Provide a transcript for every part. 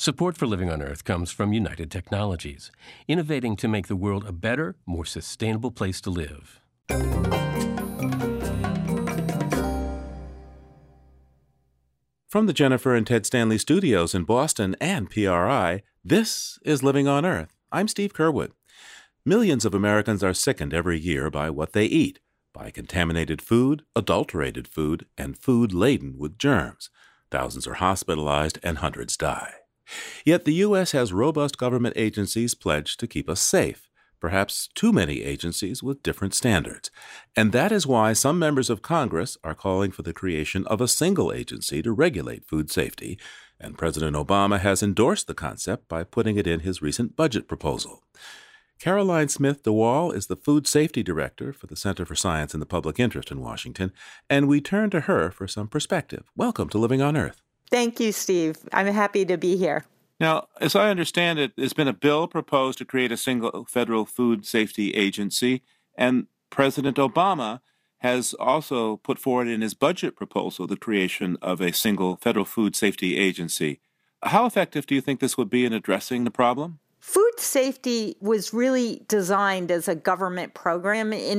Support for Living on Earth comes from United Technologies, innovating to make the world a better, more sustainable place to live. From the Jennifer and Ted Stanley studios in Boston and PRI, this is Living on Earth. I'm Steve Curwood. Millions of Americans are sickened every year by what they eat, by contaminated food, adulterated food, and food laden with germs. Thousands are hospitalized and hundreds die. Yet the U.S. has robust government agencies pledged to keep us safe, perhaps too many agencies with different standards. And that is why some members of Congress are calling for the creation of a single agency to regulate food safety, and President Obama has endorsed the concept by putting it in his recent budget proposal. Caroline Smith DeWall is the Food Safety Director for the Center for Science and the Public Interest in Washington, and we turn to her for some perspective. Welcome to Living on Earth. Thank you, Steve. I'm happy to be here. Now, as I understand it, there's been a bill proposed to create a single federal food safety agency, and President Obama has also put forward in his budget proposal the creation of a single federal food safety agency. How effective do you think this would be in addressing the problem? Food safety was really designed as a government program in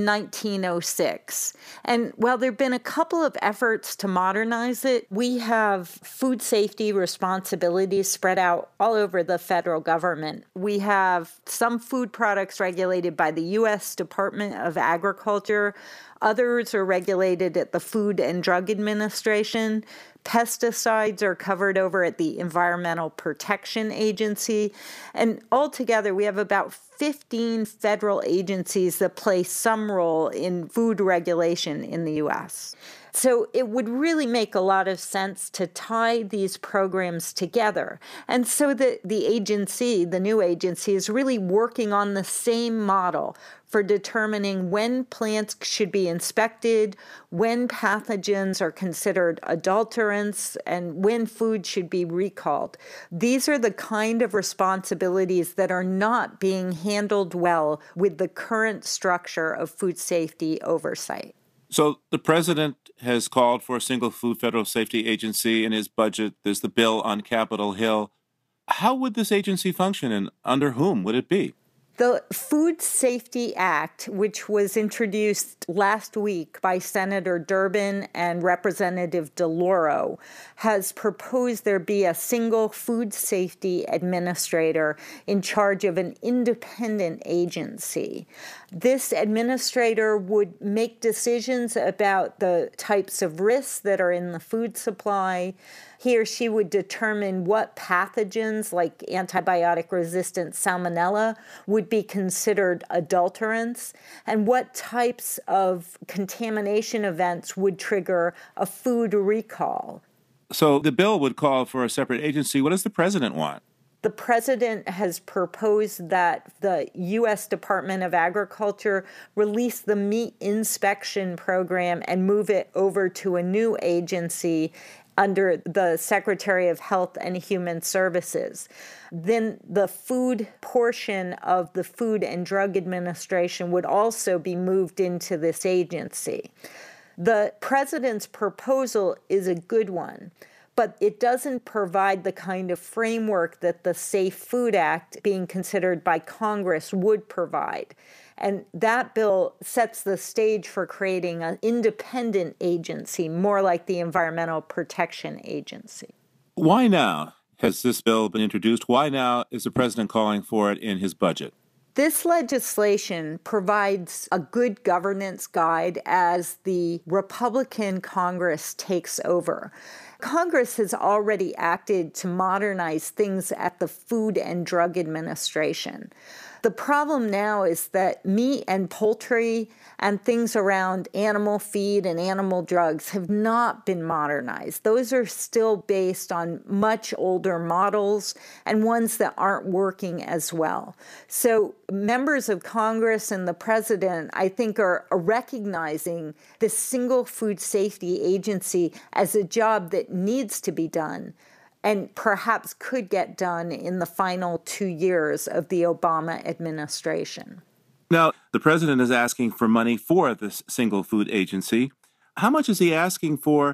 1906. And while there have been a couple of efforts to modernize it, we have food safety responsibilities spread out all over the federal government. We have some food products regulated by the U.S. Department of Agriculture. Others are regulated at the Food and Drug Administration. Pesticides are covered over at the Environmental Protection Agency. And altogether, we have about 15 federal agencies that play some role in food regulation in the U.S. So it would really make a lot of sense to tie these programs together. And so the agency, the new agency, is really working on the same model for determining when plants should be inspected, when pathogens are considered adulterants, and when food should be recalled. These are the kind of responsibilities that are not being handled well with the current structure of food safety oversight. So the president has called for a single food federal safety agency in his budget. There's the bill on Capitol Hill. How would this agency function, and under whom would it be? The Food Safety Act, which was introduced last week by Senator Durbin and Representative DeLauro, has proposed there be a single food safety administrator in charge of an independent agency. This administrator would make decisions about the types of risks that are in the food supply. He or she would determine what pathogens, like antibiotic-resistant salmonella, would be considered adulterants, and what types of contamination events would trigger a food recall. So the bill would call for a separate agency. What does the president want? The president has proposed that the U.S. Department of Agriculture release the meat inspection program and move it over to a new agency under the Secretary of Health and Human Services. Then the food portion of the Food and Drug Administration would also be moved into this agency. The president's proposal is a good one, but it doesn't provide the kind of framework that the Safe Food Act, being considered by Congress, would provide. And that bill sets the stage for creating an independent agency, more like the Environmental Protection Agency. Why now has this bill been introduced? Why now is the president calling for it in his budget? This legislation provides a good governance guide as the Republican Congress takes over. Congress has already acted to modernize things at the Food and Drug Administration. The problem now is that meat and poultry and things around animal feed and animal drugs have not been modernized. Those are still based on much older models and ones that aren't working as well. So members of Congress and the president, I think, are recognizing the single food safety agency as a job that needs to be done, and perhaps could get done in the final 2 years of the Obama administration. Now, the president is asking for money for this single food agency. How much is he asking for,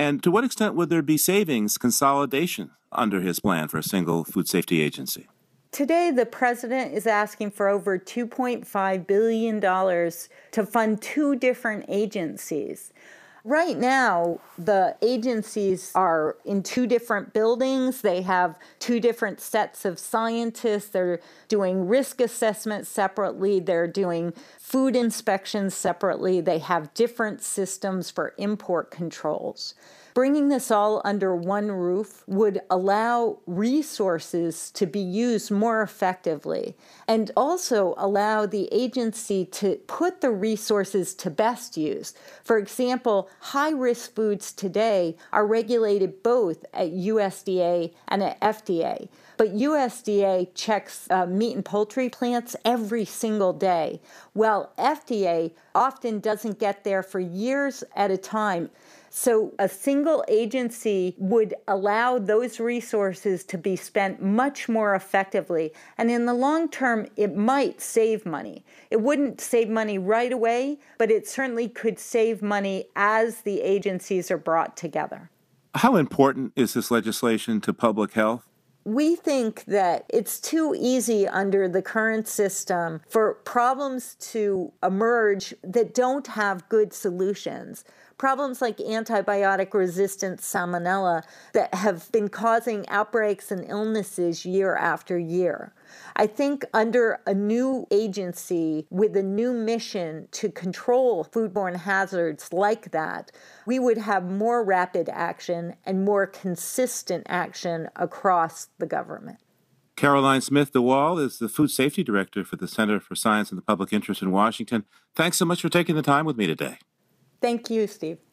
And to what extent would there be savings consolidation under his plan for a single food safety agency? Today, the president is asking for over $2.5 billion to fund two different agencies. Right now, the agencies are in two different buildings. They have two different sets of scientists. They're doing risk assessment separately. They're doing food inspections separately. They have different systems for import controls. Bringing this all under one roof would allow resources to be used more effectively and also allow the agency to put the resources to best use. For example, high-risk foods today are regulated both at USDA and at FDA. But USDA checks meat and poultry plants every single day, while FDA often doesn't get there for years at a time. So a single agency would allow those resources to be spent much more effectively. And in the long term, it might save money. It wouldn't save money right away, but it certainly could save money as the agencies are brought together. How important is this legislation to public health? We think that it's too easy under the current system for problems to emerge that don't have good solutions. Problems like antibiotic-resistant salmonella that have been causing outbreaks and illnesses year after year. I think under a new agency with a new mission to control foodborne hazards like that, we would have more rapid action and more consistent action across the government. Caroline Smith-DeWall is the Food Safety Director for the Center for Science and the Public Interest in Washington. Thanks so much for taking the time with me today. Thank you, Steve.